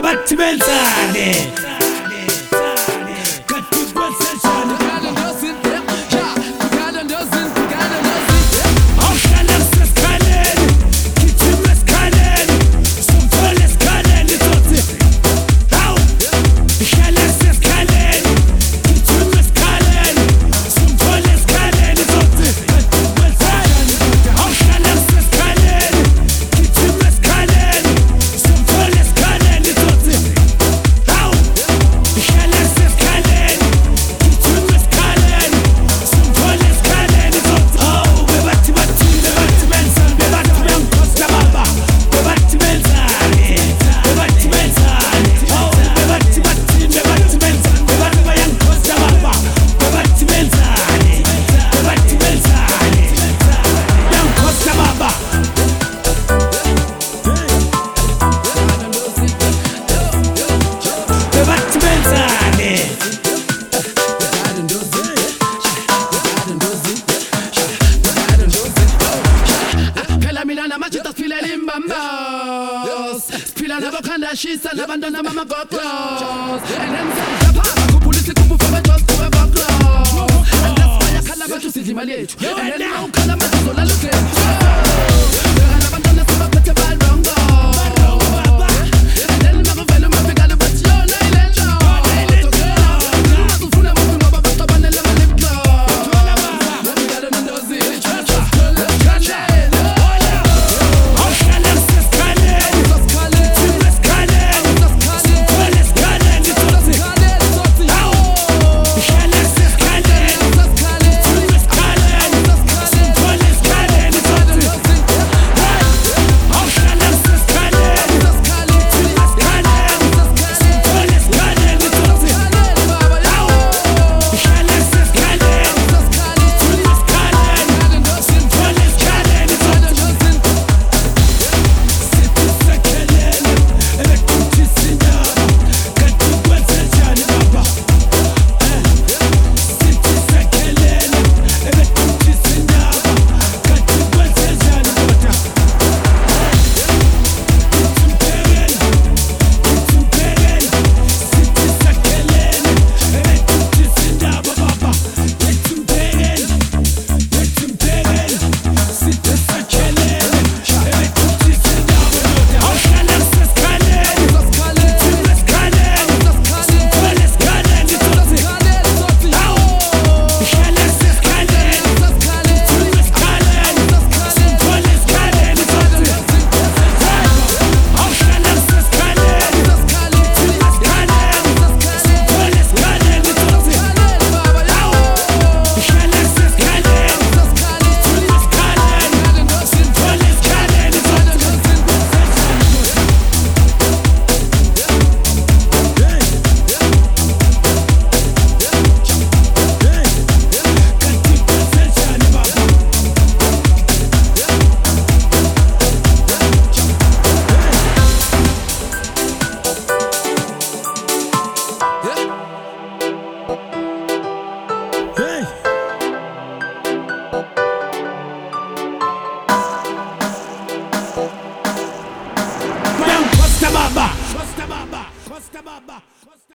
bebati benzane Spila na bokhanda shisa nabantwana bamagoglos and then sapha kupolisi kubufaba just kuba boglos and that's why yakhala bathu sidla imali yethu and then ukhala manje zolala uzethu abantwana sebaphethe balongo and then makuvela mafika bathi yona ilento ufuna umuntu ngoba baxabanele amaliplo Costa Baba.